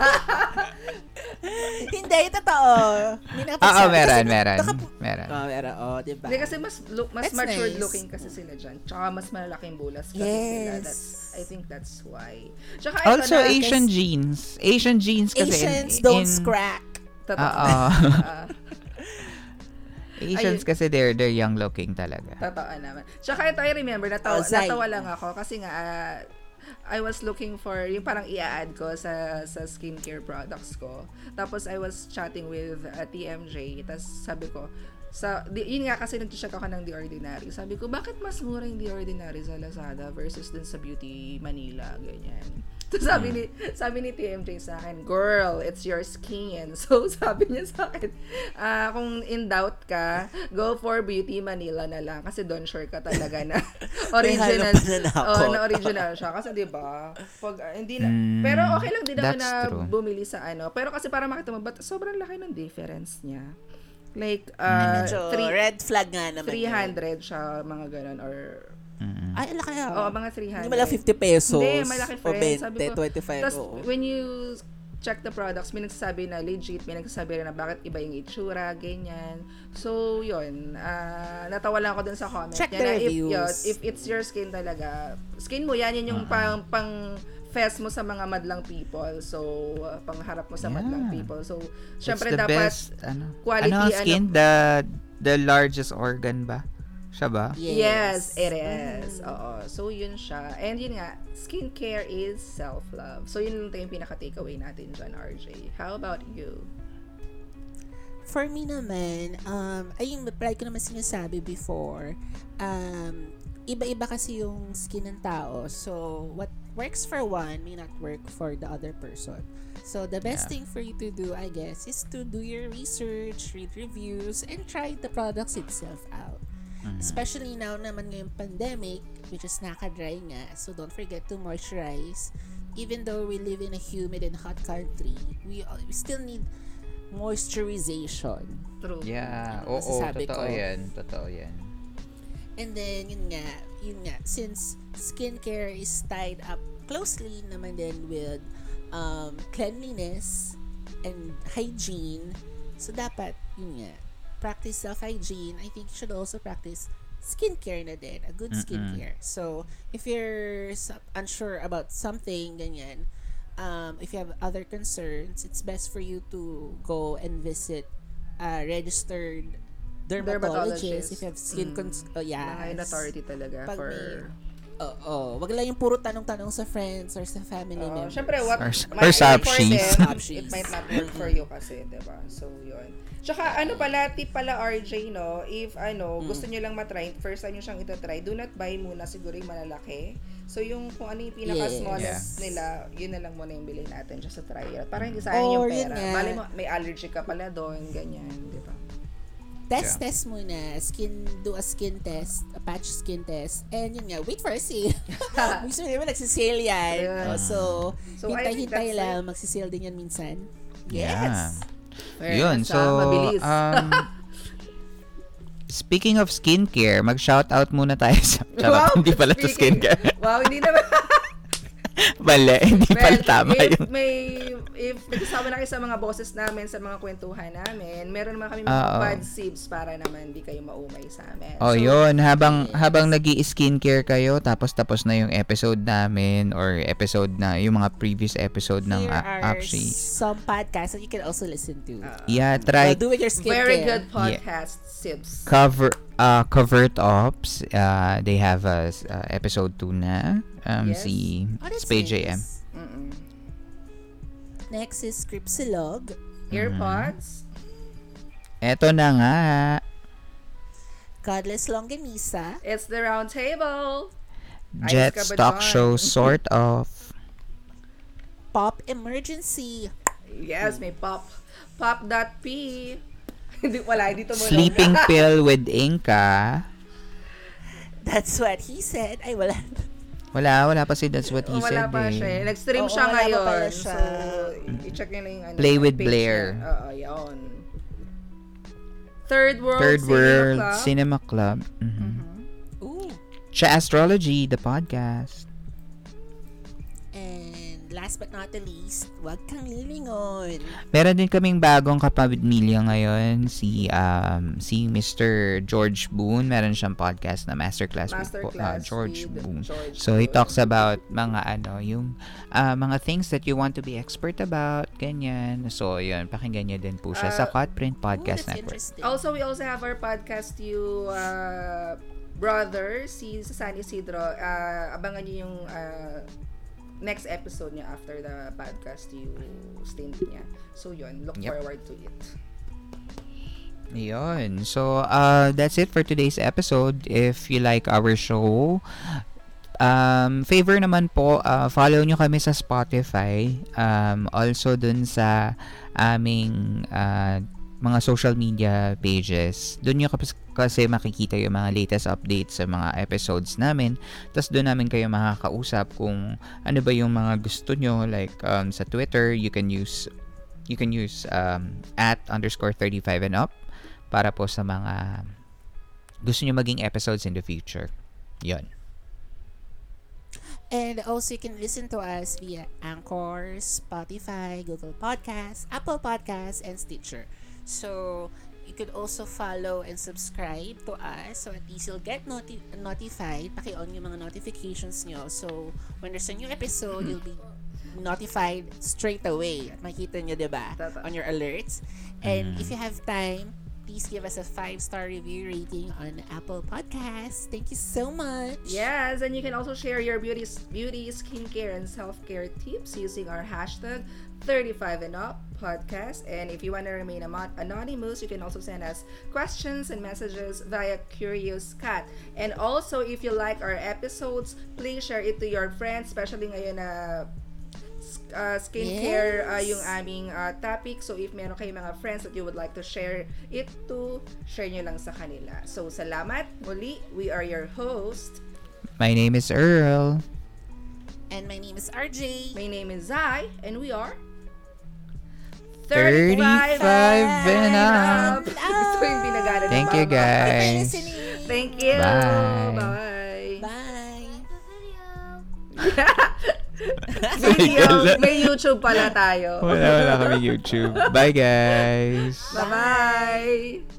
Hindi, totoo. May Oo, nakapagsabi. meron, Kasi meron. naka- Meron. Oh, meron. Oh, diba? hindi kasi mas, look, mas That's matured nice. looking kasi sila dyan. Tsaka mas malalaking bulas kasi Yes. sila. That's, I think that's why. Tsaka, ito Also, na, Asian genes. Asian genes kasi Asians in, don't in, crack. Totoo. Oo. Ah, Asians Ayun. kasi they're they're young looking talaga. Totoo naman. Tsaka ito, I remember, natawa, Oh, Zai. natawa lang ako kasi nga, ah, I was looking for yung parang i-add ko sa sa skincare products ko. Tapos I was chatting with uh, T M J. Tapos sabi ko, sa di, yun nga kasi nag-check ako ng The Ordinary. Sabi ko, bakit mas mura yung The Ordinary sa Lazada versus dun sa Beauty Manila, ganyan. So, sabi ni sabi ni T M J sa akin, girl, it's your skin. So, sabi niya sa akin, uh, kung in doubt ka, go for Beauty Manila na lang kasi doon sure ka talaga na original. Oh, na original siya kasi 'di ba? Pag uh, hindi na mm, pero okay lang din ako na true. Bumili sa ano. Pero kasi para makita mo, but sobrang laki ng difference niya. Like uh mm. three, red flag nga naman. three hundred siya, mga ganun or Mm-hmm. Ay, alaki ah. Oo, mga three hundred. Hindi malaki fifty pesos. Hindi, malaki friend. twenty, sabi ko, twenty-five. Tapos, when you check the products, may nagsasabi na legit, may nagsasabi rin na bakit iba yung itsura, ganyan. So, yun. Uh, natawa lang ako dun sa comment. Check niya the na reviews. If, yun, if it's your skin talaga, skin mo yan, yan yung uh-huh. pang, pang fest mo sa mga madlang people. So, uh, pangharap mo sa yeah. madlang people. So, syempre dapat best, ano, quality. Ano ang skin? Ano, the, the largest organ ba? Siya ba? Yes, yes it is. Mm. Oo. So, yun siya. And yun nga, skincare is self-love. So, yun lang yung pinaka-takeaway natin dyan, R J. How about you? For me naman, um, ayun, like ko naman sinasabi before, um, iba-iba kasi yung skin ng tao. So, what works for one may not work for the other person. So, the best yeah. thing for you to do, I guess, is to do your research, read reviews, and try the products itself out. Mm-hmm. Especially now naman ngayong pandemic, which is naka-dry nga. So, don't forget to moisturize. Even though we live in a humid and hot country, we, we still need moisturization. True. Yeah. Oo, oh, oh, totoo ko. yan. Totoo yan. And then, yun nga, yun nga, since skincare is tied up closely naman din with um, cleanliness and hygiene, so dapat, yun nga, practice self-hygiene. I think you should also practice skincare na din, a good skincare. Mm-mm. So, if you're unsure about something, ganyan, um, if you have other concerns, it's best for you to go and visit a registered dermatologist, if you have skin mm. cons- oh, yeah. Mga authority talaga Pag for... Oo. Oh, oh. Wag lang yung puro tanong-tanong sa friends or sa family uh, members. Siyempre, what or, might or work for them, it might not work for you kasi, diba? So, yun. Tsaka, ano pala, tip pala, R J, no? If, ano, mm. gusto nyo lang matry, first time nyo siyang itatry, do not buy muna siguro yung malalaki. So, yung kung ano yung pinaka-smallest yes. nila, yun na lang muna yung bilhin natin just sa trial. Para hindi sayang oh, yung pera. Bali mo, may allergy ka pala doon, ganyan, diba? Test, yeah. test muna. Skin, do a skin test, a patch skin test. And yun nga, wait for a sale. Gusto naman, nagsisale yan. Yeah. So, so hintay-hintay lang. Magsisale din yan minsan. Yes. Yeah. Yun, so, um, speaking of skincare, mag-shoutout muna tayo sa, wow, hindi pala to skincare. Wow, hindi naman. Bale, hindi well, pala tama if yun. May, if nagkasama na kayo sa mga bosses namin, sa mga kwentuhan namin, meron naman kami mga uh, bad sibs para naman hindi kayo maumay sa amin. Oh, so, yun. Habang, yes. habang nag-i-skincare kayo, tapos tapos na yung episode namin or episode na, yung mga previous episode ng Apshi. Some podcasts that you can also listen to. Uh, yeah, try. So do with your skincare. Very good podcast yeah. sibs. Cover, uh, Covert Ops. Uh, they have a uh, episode two na. Um, yes. Si oh, Spade J M. Mm-mm. Next is Scripsilog. Earpods. Eto na nga. Godless Longanisa. It's the Round Table. Jet Stock Show, sort of. Pop Emergency. Yes, may pop. Pop.p. Hindi, wala, hindi tumulong. Sleeping Pill with Inca. That's what he said. Ay, wala. Wala, wala pa si That's What He wala Said. Wala pa eh. siya. Nag-stream Oo, siya ngayon. Siya. So, i-check nyo na yung ano, Play with page Blair. Oo, yun. Third World Third Cinema World Club. Cinema Club. Mm-hmm. Mm-hmm. Ooh. Cha Astrology, the podcast. And last but not the least, Wag Kang Lilingon. Meron din kaming bagong kapamilya ngayon, si um si Mister George Boone. Meron siyang podcast na Masterclass, Masterclass with uh, George with Boone. George so he Boone. talks about mga ano, yung uh, mga things that you want to be expert about, ganyan. So yun, pakinggan niyo din po siya uh, sa Cutprint Podcast ooh, Network. Also, we also have our podcast, you uh, brother, si San Isidro. Uh, abangan niyo yung uh, next episode niya after the podcast you stint niya. So yun, look Yep. forward to it. Yun. So, uh, that's it for today's episode. If you like our show, um, favor naman po, uh, follow nyo kami sa Spotify. Um, also dun sa aming uh, mga social media pages. Dun nyo kasi, kasi makikita yung mga latest updates sa mga episodes namin. Tapos dun namin kayo makakausap kung ano ba yung mga gusto nyo. Like, um, sa Twitter, you can use you can use um, at underscore thirty-five and up para po sa mga gusto nyo maging episodes in the future. Yun. And also, you can listen to us via Anchor, Spotify, Google Podcasts, Apple Podcasts, and Stitcher. So, you could also follow and subscribe to us so at least you'll get noti- notified. Paki-on yung mga notifications nyo. So, when there's a new episode, you'll be notified straight away. At makikita nyo, diba? Tama. On your alerts. And if you have time, please give us a five-star review rating on Apple Podcasts. Thank you so much. Yes, and you can also share your beauty, beauty, skincare, and self-care tips using our hashtag thirty-five and up podcast. And if you want to remain amo- anonymous, you can also send us questions and messages via Curious Cat. And also, if you like our episodes, please share it to your friends, especially ngayon na uh, skincare uh, Yes. yung aming uh, topic. So, if meron kayong mga friends that you would like to share it to, share nyo lang sa kanila. So, salamat. Muli, we are your host. My name is Earl. And my name is R J. My name is Zai, and we are thirty-five and up. Ito yung binagana ng Thank you, mama. guys. Thank you. Bye. Bye. Bye. Video. May YouTube pala tayo. Wala, wala kami YouTube. Bye, guys. Bye-bye.